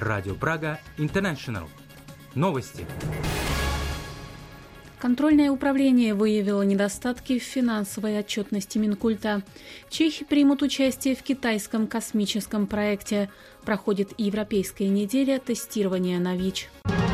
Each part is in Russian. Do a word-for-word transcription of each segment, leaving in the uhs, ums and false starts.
Радио Прага Интернешнл. Новости. Контрольное управление выявило недостатки в финансовой отчетности Минкульта. Чехи примут участие в китайском космическом проекте. Проходит Европейская неделя тестирования на ВИЧ.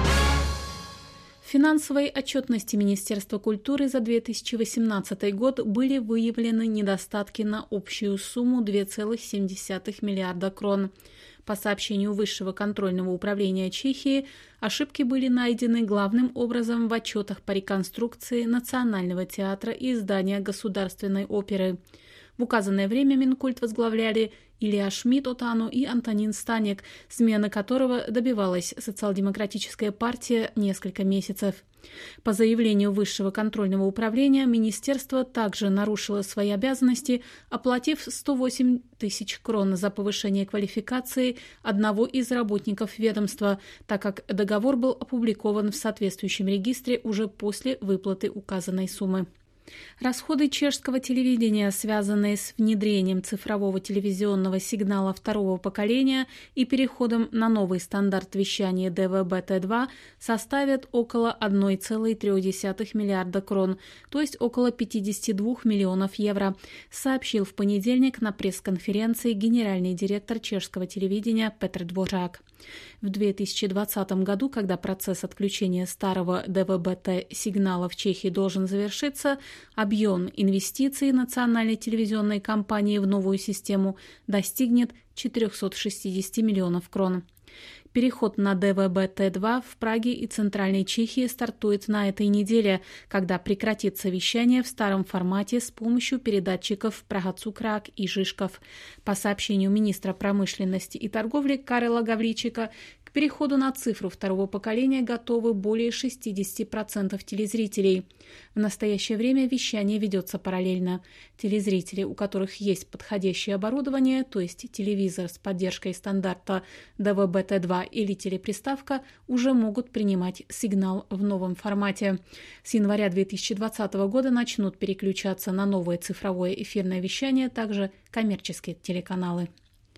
В финансовой отчетности Министерства культуры за две тысячи восемнадцатый год были выявлены недостатки на общую сумму два целых семь десятых миллиарда крон. По сообщению Высшего контрольного управления Чехии, ошибки были найдены главным образом в отчетах по реконструкции Национального театра и здания Государственной оперы. В указанное время Минкульт возглавляли Илья Шмидт-Отану и Антонин Станек, смена которого добивалась социал-демократическая партия несколько месяцев. По заявлению Высшего контрольного управления, министерство также нарушило свои обязанности, оплатив сто восемь тысяч крон за повышение квалификации одного из работников ведомства, так как договор был опубликован в соответствующем регистре уже после выплаты указанной суммы. Расходы чешского телевидения, связанные с внедрением цифрового телевизионного сигнала второго поколения и переходом на новый стандарт вещания дэ вэ бэ тэ два, составят около одна целая три десятых миллиарда крон, то есть около пятьдесят два миллионов евро, сообщил в понедельник на пресс-конференции генеральный директор чешского телевидения Петр Дворák. В две тысячи двадцатом году, когда процесс отключения старого дэ вэ бэ тэ сигнала в Чехии должен завершиться, объем инвестиций национальной телевизионной компании в новую систему достигнет четыреста шестьдесят миллионов крон. Переход на дэ вэ бэ тэ два в Праге и Центральной Чехии стартует на этой неделе, когда прекратится вещание в старом формате с помощью передатчиков Прага-Цукрак и Жишков. По сообщению министра промышленности и торговли Карела Гавричика, к переходу на цифру второго поколения готовы более шестьдесят процентов телезрителей. В настоящее время вещание ведется параллельно. Телезрители, у которых есть подходящее оборудование, то есть телевизор с поддержкой стандарта дэ вэ бэ тэ два или телеприставка, уже могут принимать сигнал в новом формате. С января две тысячи двадцатого года начнут переключаться на новое цифровое эфирное вещание также коммерческие телеканалы.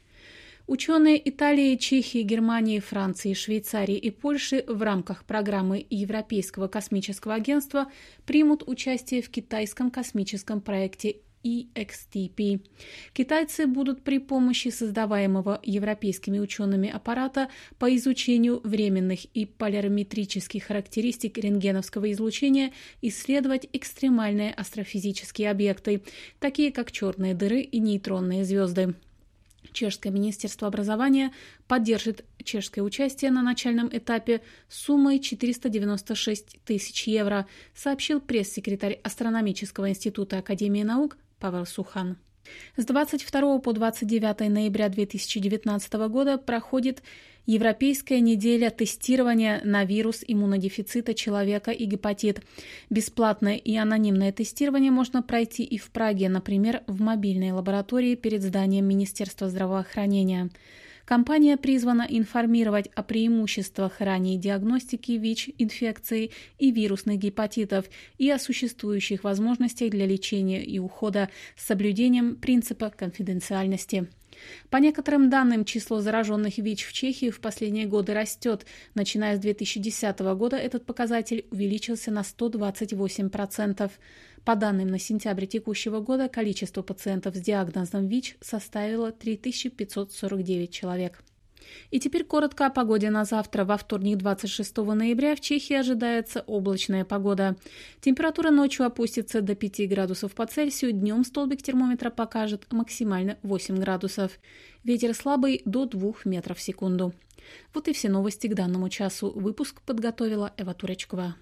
Ученые Италии, Чехии, Германии, Франции, Швейцарии и Польши в рамках программы Европейского космического агентства примут участие в китайском космическом проекте и экс ти пи. Китайцы будут при помощи создаваемого европейскими учеными аппарата по изучению временных и полариметрических характеристик рентгеновского излучения исследовать экстремальные астрофизические объекты, такие как черные дыры и нейтронные звезды. Чешское министерство образования поддержит чешское участие на начальном этапе суммой четыреста девяносто шесть тысяч евро, сообщил пресс-секретарь Астрономического института Академии наук Павел Сухан. С двадцать второго по двадцать девятое ноября две тысячи девятнадцатого года проходит Европейская неделя тестирования на вирус иммунодефицита человека и гепатит. Бесплатное и анонимное тестирование можно пройти и в Праге, например, в мобильной лаборатории перед зданием Министерства здравоохранения. Компания призвана информировать о преимуществах ранней диагностики ВИЧ-инфекции и вирусных гепатитов и о существующих возможностях для лечения и ухода с соблюдением принципа конфиденциальности. По некоторым данным, число зараженных ВИЧ в Чехии в последние годы растет. Начиная с две тысячи десятого года этот показатель увеличился на сто двадцать восемь процентов. По данным на сентябрь текущего года, количество пациентов с диагнозом ВИЧ составило три тысячи пятьсот сорок девять человек. И теперь коротко о погоде на завтра. Во вторник, двадцать шестого ноября, в Чехии ожидается облачная погода. Температура ночью опустится до пяти градусов по Цельсию, днем столбик термометра покажет максимально восемь градусов. Ветер слабый до двух метров в секунду. Вот и все новости к данному часу. Выпуск подготовила Эва Туречкова.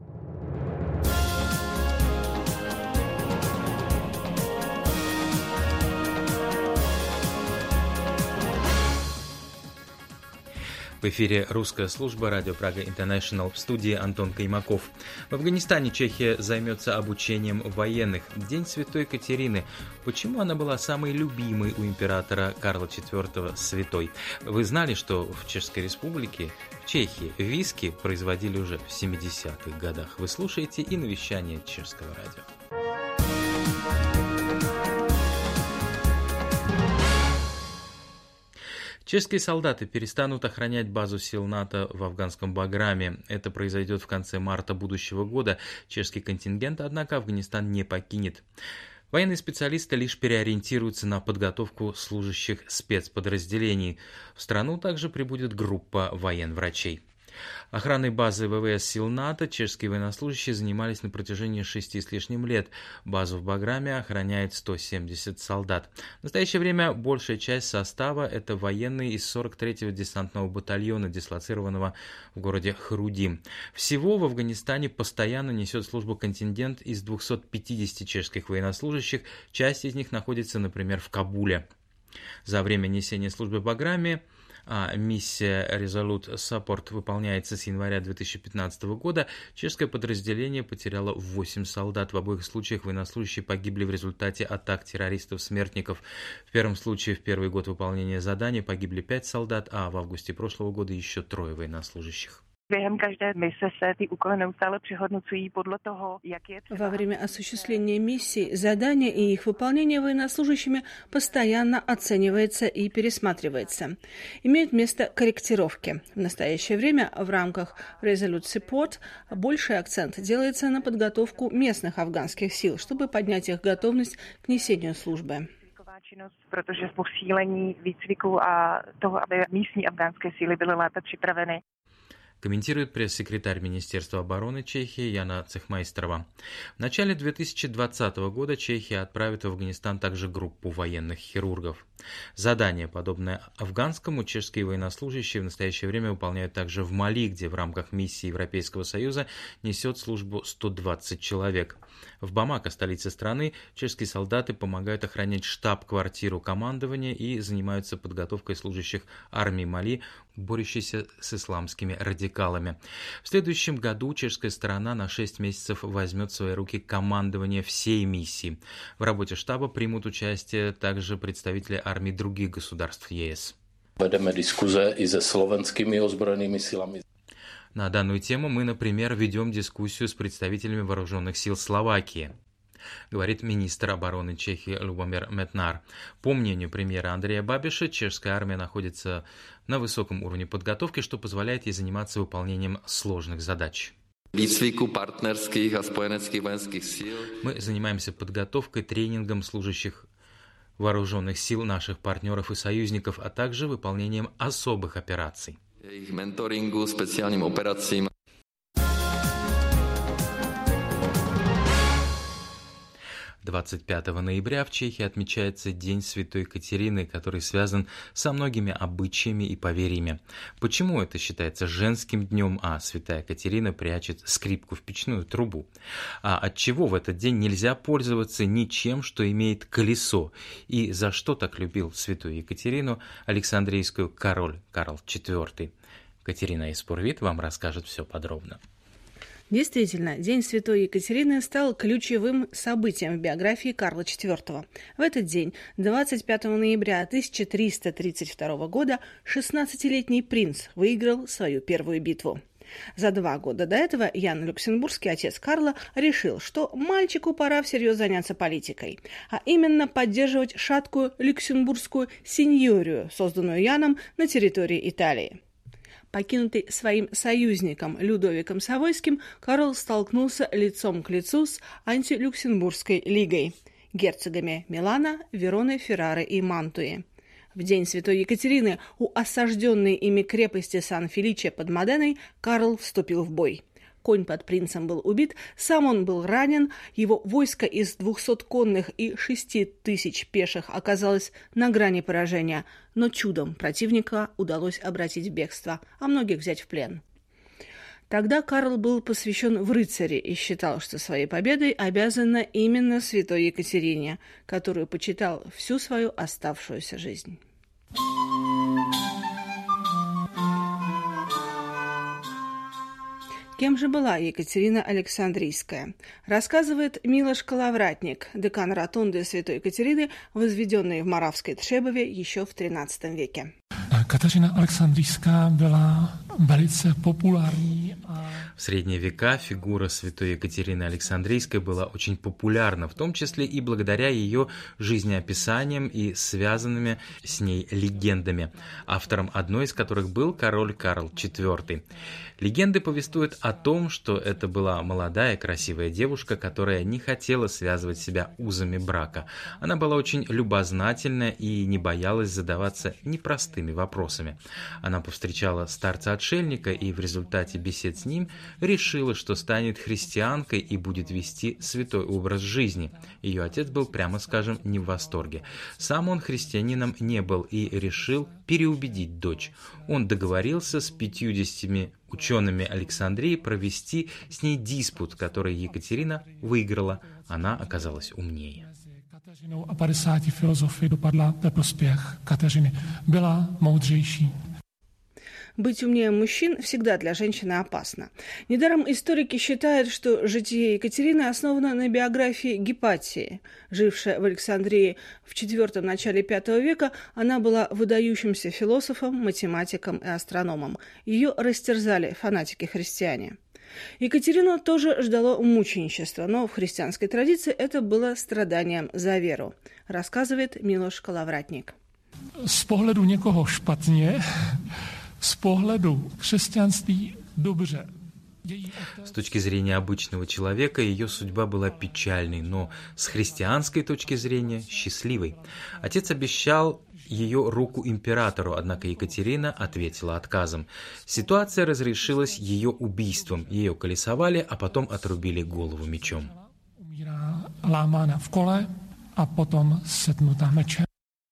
В эфире русская служба радио Прага Интернешнл, в студии Антон Каймаков. В Афганистане Чехия займется обучением военных. День Святой Катерины. Почему она была самой любимой у императора Карла четвёртого святой? Вы знали, что в Чешской Республике, в Чехии, виски производили уже в семидесятых годах? Вы слушаете и навещание Чешского радио. Чешские солдаты перестанут охранять базу сил НАТО в афганском Баграме. Это произойдет в конце марта будущего года. Чешский контингент, однако, Афганистан не покинет. Военные специалисты лишь переориентируются на подготовку служащих спецподразделений. В страну также прибудет группа военврачей. Охраной базы ВВС сил НАТО чешские военнослужащие занимались на протяжении шести с лишним лет. Базу в Баграме охраняет сто семьдесят солдат. В настоящее время большая часть состава – это военные из сорок третьего десантного батальона, дислоцированного в городе Хрудим. Всего в Афганистане постоянно несет службу контингент из двухсот пятидесяти чешских военнослужащих. Часть из них находится, например, в Кабуле. За время несения службы в Баграме а миссия Resolute Support выполняется с января две тысячи пятнадцатого года, чешское подразделение потеряло восемь солдат. В обоих случаях военнослужащие погибли в результате атак террористов-смертников. В первом случае в первый год выполнения задания погибли пять солдат, а в августе прошлого года еще трое военнослужащих. Во время осуществления миссий задания и их выполнения военнослужащими постоянно оценивается и пересматривается. Имеют место корректировки. В настоящее время в рамках Resolute Support больший акцент делается на подготовку местных афганских сил, чтобы поднять их готовность к несению службы. Protože posílení výcviku a toho, aby místní afgánské síly byly lépe připraveny. Комментирует пресс-секретарь Министерства обороны Чехии Яна Цехмайстерова. В начале две тысячи двадцатого года Чехия отправит в Афганистан также группу военных хирургов. Задание, подобное афганскому, чешские военнослужащие в настоящее время выполняют также в Мали, где в рамках миссии Европейского Союза несет службу сто двадцать человек. В Бамако, столице страны, чешские солдаты помогают охранять штаб-квартиру командования и занимаются подготовкой служащих армии Мали, борющейся с исламскими радикалами. В следующем году чешская сторона на шесть месяцев возьмет в свои руки командование всей миссии. В работе штаба примут участие также представители армий других государств ЕС. Ведeme diskuze i se slovenskými ozbrojenými silami. На данную тему мы, например, ведем дискуссию с представителями вооруженных сил Словакии, говорит министр обороны Чехии Любомир Метнар. По мнению премьера Андрея Бабиша, чешская армия находится на высоком уровне подготовки, что позволяет ей заниматься выполнением сложных задач. Мы занимаемся подготовкой, тренингом служащих вооруженных сил наших партнеров и союзников, а также выполнением особых операций. Их менторингу, специальным операциям. двадцать пятого ноября в Чехии отмечается День Святой Катерины, который связан со многими обычаями и поверьями. Почему это считается женским днем, а Святая Катерина прячет скрипку в печную трубу? А отчего в этот день нельзя пользоваться ничем, что имеет колесо? И за что так любил Святую Екатерину Александрийскую король Карл четвёртый? Катерина Испурвит вам расскажет все подробно. Действительно, День Святой Екатерины стал ключевым событием в биографии Карла четвёртого. В этот день, двадцать пятого ноября тысяча триста тридцать второго года, шестнадцатилетний принц выиграл свою первую битву. За два года до этого Ян Люксембургский, отец Карла, решил, что мальчику пора всерьез заняться политикой, а именно поддерживать шаткую люксембургскую сеньорию, созданную Яном на территории Италии. Покинутый своим союзником Людовиком Савойским, Карл столкнулся лицом к лицу с антилюксембургской лигой – герцогами Милана, Вероны, Феррары и Мантуи. В день Святой Екатерины у осажденной ими крепости Сан-Феличе под Моденой Карл вступил в бой. Конь под принцем был убит, сам он был ранен, его войско из двухсот конных и шести тысяч пеших оказалось на грани поражения, но чудом противника удалось обратить в бегство, а многих взять в плен. Тогда Карл был посвящен в рыцари и считал, что своей победой обязана именно святой Екатерине, которую почитал всю свою оставшуюся жизнь. Кем же была Екатерина Александрийская? Рассказывает Милош Коловратник, декан ротунды святой Екатерины, возведенной в Моравской Trzebově еще в тринадцатом веке. Kateřina Alexandrijská byla velice populární. В В средние века фигура святой Екатерины Александрийской была очень популярна, в том числе и благодаря ее жизнеописаниям и связанными с ней легендами, автором одной из которых был король Карл четвёртый. Легенды повествуют о том, что это была молодая красивая девушка, которая не хотела связывать себя узами брака. Она была очень любознательна и не боялась задаваться непростыми вопросами. Она повстречала старца-отшельника и в результате бесед с ним решила, что станет христианкой и будет вести святой образ жизни. Ее отец был, прямо скажем, не в восторге. Сам он христианином не был и решил переубедить дочь. Он договорился с пятьюдесятью учеными Александрии провести с ней диспут, который Екатерина выиграла. Она оказалась умнее. A padesáti filozofii dopadla ve prospěch Kateřiny. Byla moudřejší. Быть умнее мужчин всегда для женщины опасно. Недаром историки считают, что житие Екатерины основано на биографии Гипатии. Жившая в Александрии в четвёртом начале пятого века, она была выдающимся философом, математиком и астрономом. Ее растерзали фанатики-христиане. Екатерину тоже ждало мученичество, но в христианской традиции это было страданием за веру, рассказывает Милош Коловратник. Z pohledu někoho špatně, z pohledu křesťanství dobře. С точки зрения обычного человека ее судьба была печальной, но с христианской точки зрения счастливой. Отец обещал ее руку императору, однако Екатерина ответила отказом. Ситуация разрешилась ее убийством. Ее колесовали, а потом отрубили голову мечом. Умírá lámána v kole a potom setnutá mečem.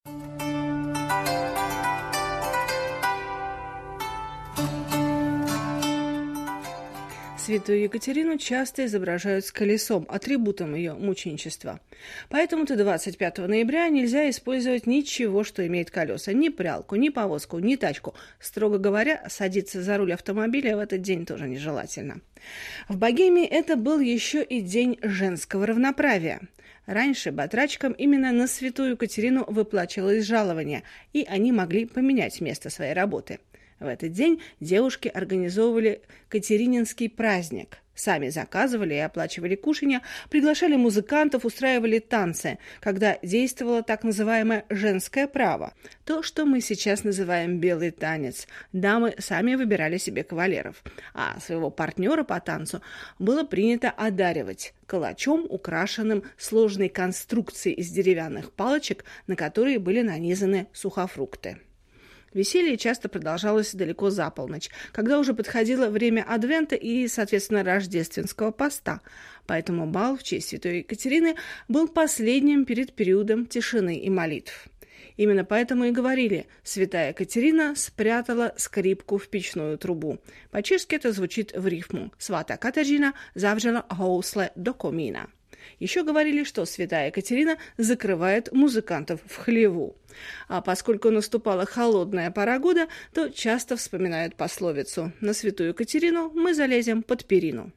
Святую Екатерину часто изображают с колесом, атрибутом ее мученичества. Поэтому-то двадцать пятого ноября нельзя использовать ничего, что имеет колеса. Ни прялку, ни повозку, ни тачку. Строго говоря, садиться за руль автомобиля в этот день тоже нежелательно. В Богемии это был еще и день женского равноправия. Раньше батрачкам именно на святую Екатерину выплачивалось жалование, и они могли поменять место своей работы. В этот день девушки организовывали Катерининский праздник. Сами заказывали и оплачивали кушанья, приглашали музыкантов, устраивали танцы, когда действовало так называемое «женское право». То, что мы сейчас называем «белый танец». Дамы сами выбирали себе кавалеров, а своего партнера по танцу было принято одаривать калачом, украшенным сложной конструкцией из деревянных палочек, на которые были нанизаны сухофрукты. Веселье часто продолжалось далеко за полночь, когда уже подходило время Адвента и, соответственно, рождественского поста. Поэтому бал в честь святой Екатерины был последним перед периодом тишины и молитв. Именно поэтому и говорили «Святая Екатерина спрятала скрипку в печную трубу». По-чешски это звучит в рифму «Свята Катерина завжала гоусле до комина». Еще говорили, что святая Екатерина закрывает музыкантов в хлеву. А поскольку наступала холодная пора года, то часто вспоминают пословицу «На святую Екатерину мы залезем под перину».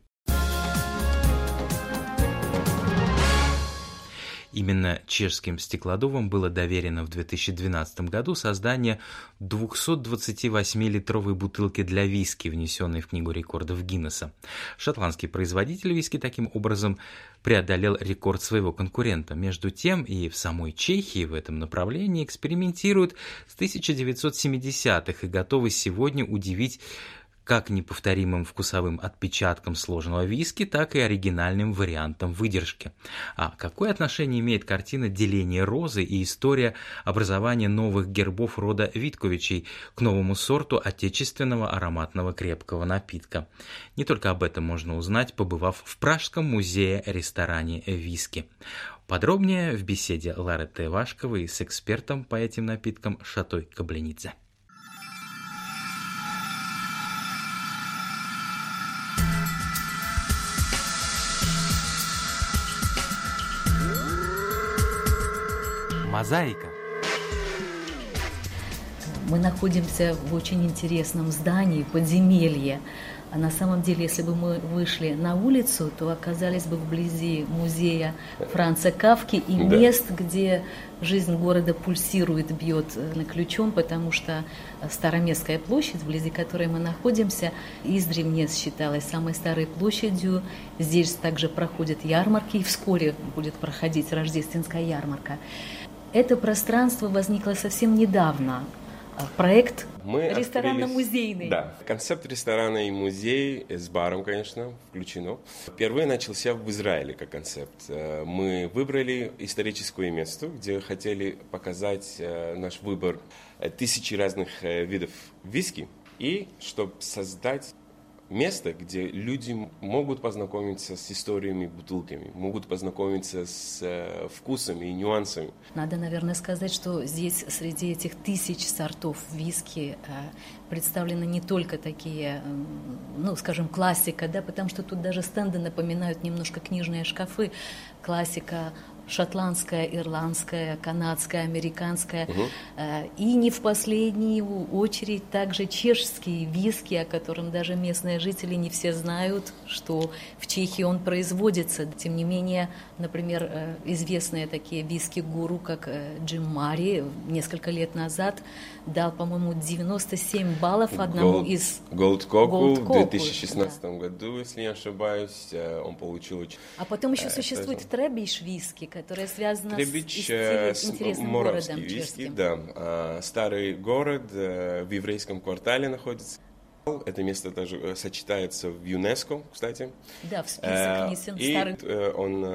Именно чешским стеклодувам было доверено в две тысячи двенадцатом году создание двухсотдвадцативосьмилитровой бутылки для виски, внесенной в Книгу рекордов Гиннесса. Шотландский производитель виски таким образом преодолел рекорд своего конкурента. Между тем и в самой Чехии в этом направлении экспериментируют с тысяча девятьсот семидесятых и готовы сегодня удивить как неповторимым вкусовым отпечатком сложного виски, так и оригинальным вариантом выдержки. А какое отношение имеет картина «Деление розы» и история образования новых гербов рода Витковичей к новому сорту отечественного ароматного крепкого напитка? Не только об этом можно узнать, побывав в Пражском музее-ресторане виски. Подробнее в беседе Ларетты Вашковой с экспертом по этим напиткам Шатой Кабленидзе. Мозаика. Мы находимся в очень интересном здании, подземелье. А на самом деле, если бы мы вышли на улицу, то оказались бы вблизи музея Франца Кафки и да. мест, где жизнь города пульсирует, бьет ключом, потому что Староместская площадь, вблизи которой мы находимся, издревле считалась самой старой площадью. Здесь также проходят ярмарки, и вскоре будет проходить рождественская ярмарка. Это пространство возникло совсем недавно. Проект ресторанно-музейный. Да, концепт ресторана и музей с баром, конечно, включено. Впервые начался в Израиле как концепт. Мы выбрали историческое место, где хотели показать наш выбор тысячи разных видов виски, и чтобы создать место, где люди могут познакомиться с историями бутылками, могут познакомиться с э, вкусами и нюансами. Надо, наверное, сказать, что здесь среди этих тысяч сортов виски э, представлены не только такие, э, ну, скажем, классика, да, потому что тут даже стенды напоминают немножко книжные шкафы. Классика шотландская, ирландская, канадская, американская. Угу. И не в последнюю очередь также чешские виски, о котором даже местные жители не все знают, что в Чехии он производится. Тем не менее, например, известные такие виски-гуру, как Джим Мари, несколько лет назад дал, по-моему, девяносто семь баллов одному Gold, из... Gold Coco в две тысячи шестнадцатом да. году, если не ошибаюсь, он получил... А потом еще существует Требич виски, которая связана Требич, с интересным городом виски, чешским. Да. Старый город в еврейском квартале находится. Это место даже сочетается в ЮНЕСКО, кстати. Да, в список внесен и старый.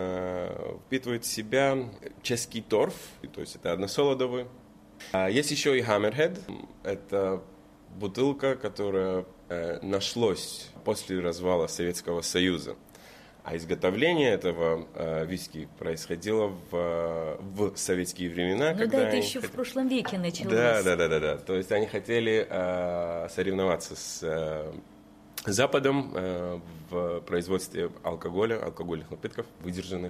Он впитывает в себя чешский торф, то есть это односолодовый. Есть еще и Hammerhead. Это бутылка, которая нашлась после развала Советского Союза. А изготовление этого э, виски происходило в, в советские времена. Ну когда да, это они еще хот... в прошлом веке началось. Да, да, да, да, да. То есть они хотели э, соревноваться с э, Западом э, в производстве алкоголя, алкогольных напитков, выдержанных.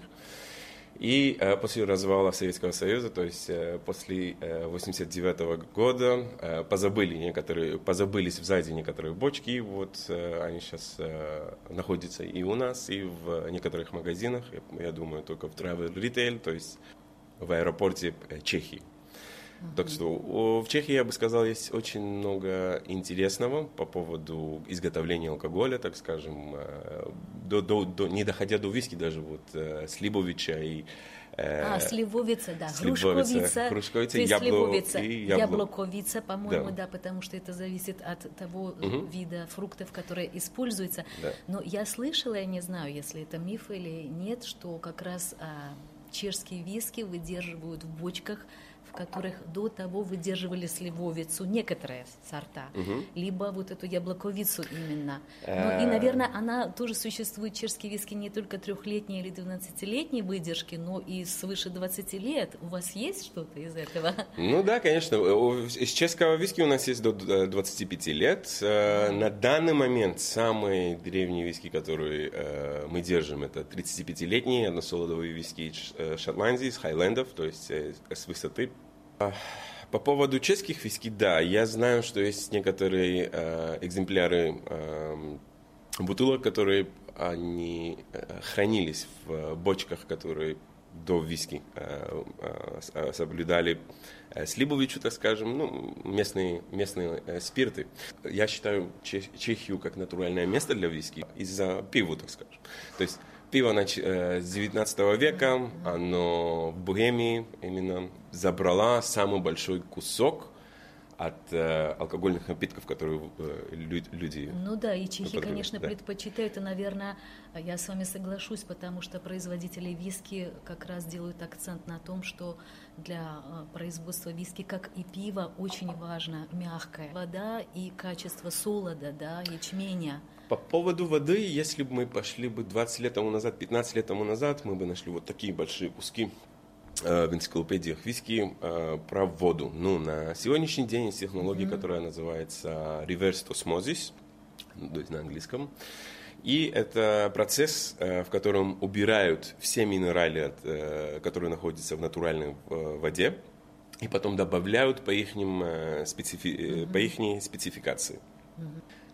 И э, после развала Советского Союза, то есть э, после э, восемьдесят девятого года, э, позабыли некоторые, позабылись сзади некоторые бочки, вот э, они сейчас э, находятся и у нас, и в некоторых магазинах, я, я думаю, только в Travel Retail, то есть в аэропорте э, Чехии. Uh-huh. Так что в Чехии, я бы сказал, есть очень много интересного по поводу изготовления алкоголя, так скажем, до, до, до, не доходя до виски даже, вот Слибовича и... А, Сливовица, да, Грушковица, Грушковица, Яблоковица, Яблоковица, по-моему, да. да, потому что это зависит от того uh-huh. вида фруктов, которые используются. Да. Но я слышала, я не знаю, если это миф или нет, что как раз а, чешские виски выдерживают в бочках, в которых до того выдерживали сливовицу некоторые сорта, угу. либо вот эту яблоковицу именно. Ну, и, наверное, она тоже существует, чешские виски, не только трехлетней или двенадцатилетней выдержки, но и свыше двадцати лет. У вас есть что-то из этого? Ну да, конечно. Из чешского виски у нас есть до двадцати пяти лет. На данный момент самые древние виски, которые мы держим, это тридцатипятилетние односолодовые виски Шотландии, с Хайлендов, то есть с высоты. По поводу чешских виски, да, я знаю, что есть некоторые э, экземпляры э, бутылок, которые они э, хранились в бочках, которые до виски э, э, соблюдали э, Слибовичу, так скажем, ну, местные, местные э, спирты. Я считаю Чех, Чехию как натуральное место для виски из-за пива, так скажем. То есть пиво с девятнадцатого века, оно в Богемии именно забрало самый большой кусок от э, алкогольных напитков, которые э, люди... Ну да, и чехи, конечно, да. предпочитают, и, наверное, я с вами соглашусь, потому что производители виски как раз делают акцент на том, что для производства виски, как и пива, очень важна мягкая вода и качество солода, да, ячменя. По поводу воды, если бы мы пошли бы двадцать лет тому назад, пятнадцать лет тому назад, мы бы нашли вот такие большие куски э, в энциклопедиях виски э, про воду. Ну, на сегодняшний день есть технология, mm-hmm. которая называется reverse osmosis, то есть на английском. И это процесс, э, в котором убирают все минералы, э, которые находятся в натуральной э, воде, и потом добавляют по их, э, специфи... mm-hmm. по их спецификации. Mm-hmm.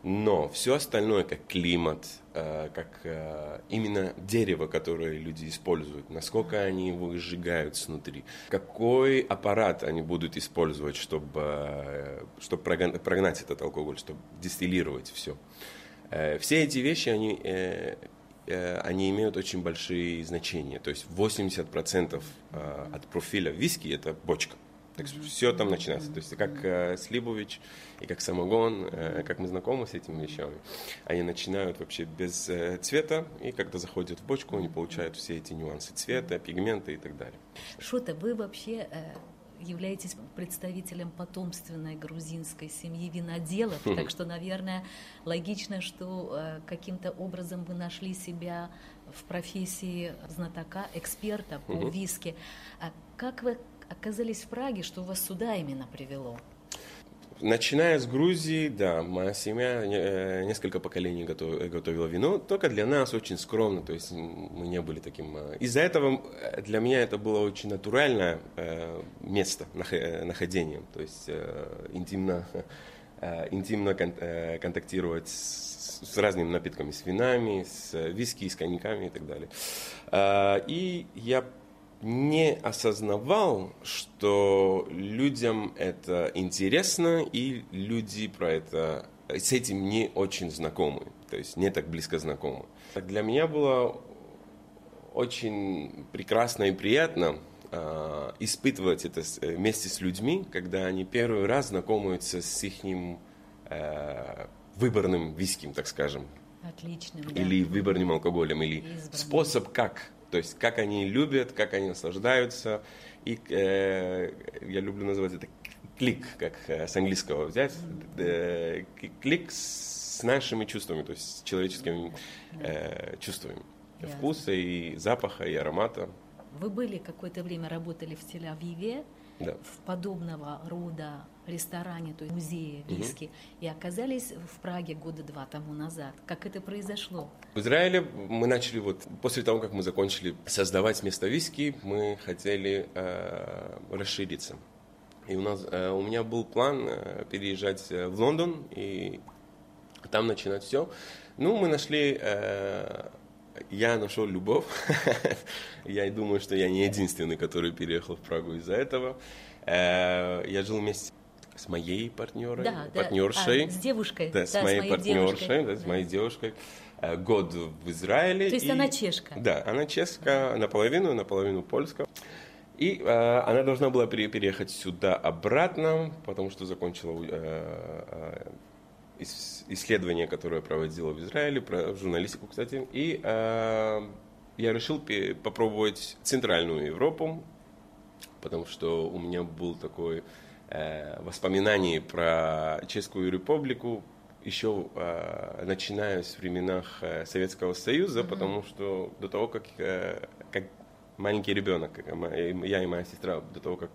Но все остальное, как климат, как именно дерево, которое люди используют, насколько они его сжигают снутри, какой аппарат они будут использовать, чтобы, чтобы прогнать этот алкоголь, чтобы дистиллировать все. Все эти вещи, они, они имеют очень большие значения. То есть восемьдесят процентов от профиля виски – это бочка. Так что все там начинается. То есть как э, Слибович и как самогон, э, как мы знакомы с этими вещами, они начинают вообще без э, цвета, и когда заходят в бочку, они получают все эти нюансы цвета, пигменты и так далее. Шота, вы вообще э, являетесь представителем потомственной грузинской семьи виноделов, так что, наверное, логично, что э, каким-то образом вы нашли себя в профессии знатока, эксперта по виски. А как вы оказались в Праге, что вас сюда именно привело? Начиная с Грузии, да, моя семья несколько поколений готовила вино, только для нас очень скромно, то есть мы не были таким... Из-за этого для меня это было очень натуральное место находения, то есть интимно, интимно контактировать с, с разными напитками, с винами, с виски, с коньяками и так далее. И я не осознавал, что людям это интересно, и люди про это с этим не очень знакомы, то есть не так близко знакомы. Для меня было очень прекрасно и приятно э, испытывать это вместе с людьми, когда они первый раз знакомятся с их э, выборным виски, так скажем. Отличным, или да. выборным алкоголем, или избранным. Способ как. То есть, как они любят, как они наслаждаются. И э, я люблю называть это клик, как с английского взять. Э, клик с нашими чувствами, то есть с человеческими э, чувствами. Ясно. Вкуса и запаха, и аромата. Вы были какое-то время, работали в Тель-Авиве, да. в подобного рода ресторане, то есть музее виски, угу. и оказались в Праге года два тому назад. Как это произошло? В Израиле мы начали, вот после того, как мы закончили создавать место виски, мы хотели э, расшириться. И у, нас, э, у меня был план э, переезжать в Лондон и там начинать все. Ну, мы нашли... Э, Я нашел любовь. Я думаю, что я не единственный, который переехал в Прагу из-за этого. Я жил вместе с моей партнерой, да, партнершей. Да. А, с девушкой. Да, да, с моей с партнершей, да, да. с моей девушкой. Год в Израиле. То есть и... она чешка? Да, она чешка наполовину, наполовину польская. И э, она должна была переехать сюда обратно, потому что закончила... Э, э, исследование, которое я проводила в Израиле, про журналистику, кстати. И э, я решил попробовать Центральную Европу, потому что у меня был такое э, воспоминание про Чешскую Республику, еще э, начиная с времен э, Советского Союза, mm-hmm. потому что до того, как, э, как маленький ребенок, как я и моя сестра, до того, как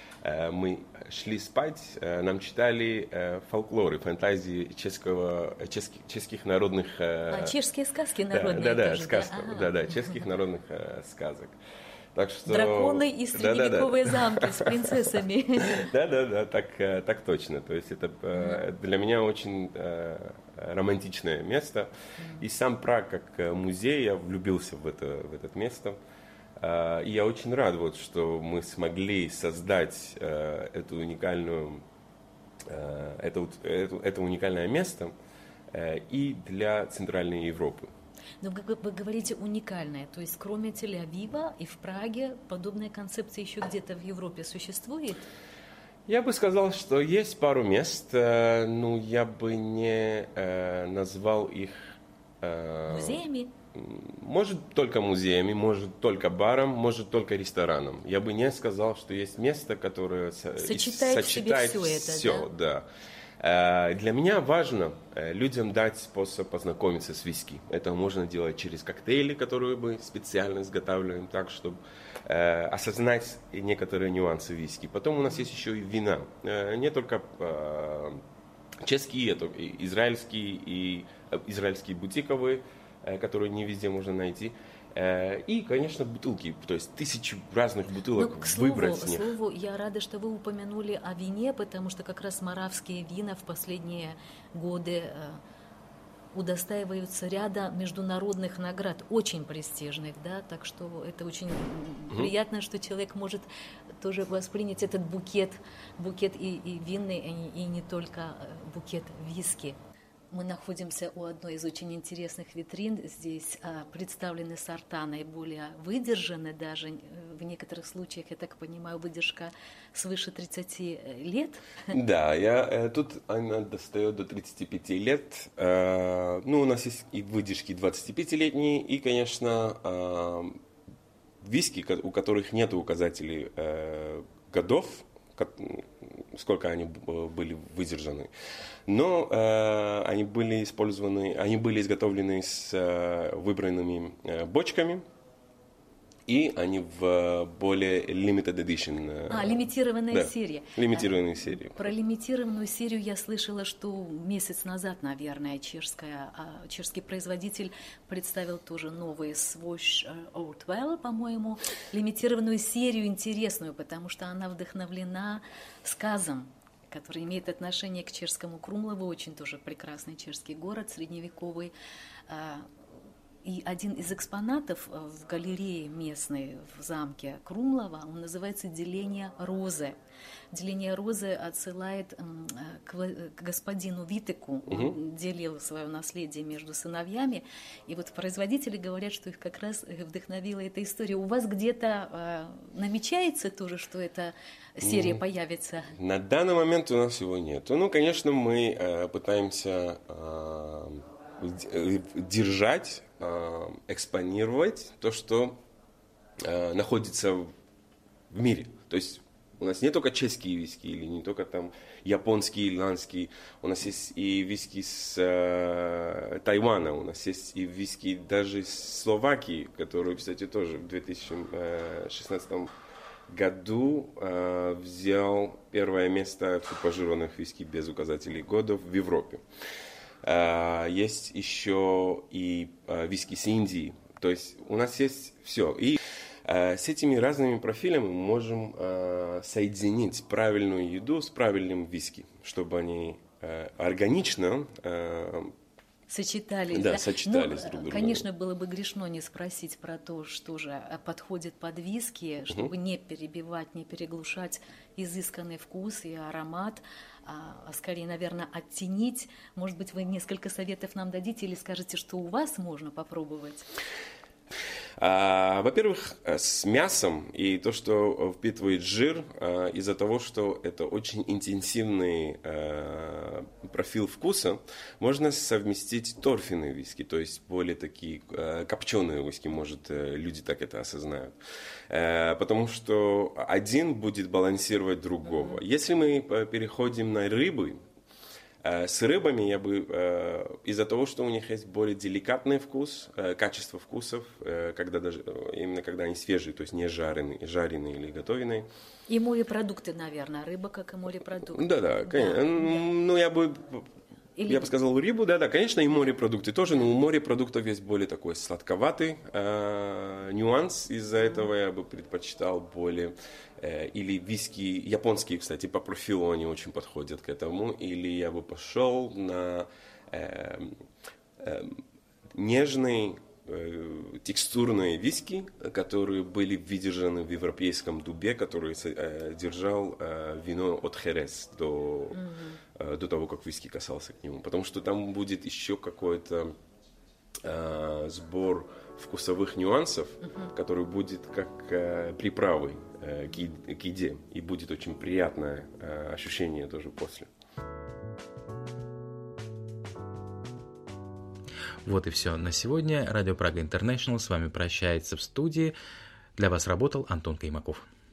мы шли спать, нам читали фольклоры, фантазии чешского, чешских, чешских народных... А, чешские сказки народные да, да, тоже, сказка, да? Ага. да, да, чешских народных сказок. Так что... Драконы и средневековые да, да, да. замки с принцессами. Да, да, да, так, так точно. То есть это для меня очень романтичное место. И сам Праг как музей, я влюбился в это, в это место. И я очень рад, вот, что мы смогли создать э, эту уникальную, э, это, это, это уникальное место э, и для Центральной Европы. Но вы, вы говорите уникальное, то есть кроме Тель-Авива и в Праге подобная концепция еще где-то в Европе существует? Я бы сказал, что есть пару мест, э, но я бы не э, назвал их... Э, музеями? Может, только музеями, может, только баром, может, только рестораном. Я бы не сказал, что есть место, которое сочетает, сочетает в себе все, все это, да? Да. Для меня важно людям дать способ познакомиться с виски. Это можно делать через коктейли, которые мы специально изготавливаем, так, чтобы осознать некоторые нюансы виски. Потом у нас есть еще и вина. Не только чешские, это израильские и израильские бутиковые, которые не везде можно найти. И, конечно, бутылки, то есть тысячи разных бутылок, ну, к слову, выбрать с них. К слову, я рада, что вы упомянули о вине, потому что как раз моравские вина в последние годы удостаиваются ряда международных наград, очень престижных, да, так что это очень mm-hmm. приятно, что человек может тоже воспринять этот букет, букет и, и винный, и, и не только букет виски. Мы находимся у одной из очень интересных витрин. Здесь а, представлены сорта наиболее выдержаны, даже в некоторых случаях, я так понимаю, выдержка свыше тридцати лет. Да, я, тут она достает до тридцати пяти лет. Э, ну, у нас есть и выдержки двадцатипятилетние, и, конечно, э, виски, у которых нет указателей э, годов, сколько они были выдержаны. Но э, они были использованы, они были изготовлены с э, выбранными э, бочками, и они в более limited edition. Э, а, лимитированная да, серия. Лимитированная а, серия. Про лимитированную серию я слышала, что месяц назад, наверное, чешская, а, чешский производитель представил тоже новый Swoosh Oatwell, по-моему, лимитированную серию интересную, потому что она вдохновлена сказом, который имеет отношение к чешскому Крумлову, очень тоже прекрасный чешский город, средневековый. И один из экспонатов в галерее местной в замке Крумлова, он называется «Деление розы». «Деление розы» отсылает к господину Витеку. Он угу. делил свое наследие между сыновьями. И вот производители говорят, что их как раз вдохновила эта история. У вас где-то намечается тоже, что эта серия появится? На данный момент у нас его нет. Ну, конечно, мы пытаемся держать, экспонировать то, что находится в мире. То есть у нас не только чешские виски, или не только там японские, ирландские. У нас есть и виски с э, Тайваня, у нас есть и виски даже из Словакии, которые, кстати, тоже в две тысячи шестнадцатом году э, взял первое место в суппажированных виски без указателей годов в Европе. Uh, есть еще и uh, виски с Индии. То есть у нас есть все. И uh, с этими разными профилями мы можем uh, соединить правильную еду с правильным виски, чтобы они uh, органично uh, сочетались. Да, да? сочетались ну, друг другу. Конечно, было бы грешно не спросить про то, что же подходит под виски, чтобы uh-huh. не перебивать, не переглушать изысканный вкус и аромат, а скорее, наверное, оттенить. Может быть, вы несколько советов нам дадите или скажете, что у вас можно попробовать? А, во-первых, с мясом и то, что впитывает жир, а, из-за того, что это очень интенсивный а, профиль вкуса, можно совместить торфяные виски, то есть более такие а, копченые виски, может, люди так это осознают. А, потому что один будет балансировать другого. Если мы переходим на рыбы, с рыбами я бы, из-за того, что у них есть более деликатный вкус, качество вкусов, когда даже, именно когда они свежие, то есть не жареные, жареные или готовенные. И морепродукты, наверное, рыба, как и морепродукты. Да-да, конечно. Да. Ну, я бы... Или... Я бы сказал рыбу, да, да, конечно, и морепродукты тоже, но у морепродуктов есть более такой сладковатый э, нюанс, из-за этого я бы предпочитал более, э, или виски, японские, кстати, по профилу они очень подходят к этому, или я бы пошел на э, э, нежный, текстурные виски, которые были выдержаны в европейском дубе, который э, держал э, вино от Херес до, mm-hmm. э, до того, как виски касался к нему. Потому что там будет еще какой-то э, сбор вкусовых нюансов, mm-hmm. который будет как э, приправой э, к, е- к еде. И будет очень приятное э, ощущение тоже после. Вот и все на сегодня. Радио Прага Интернешнл с вами прощается в студии. Для вас работал Антон Каймаков.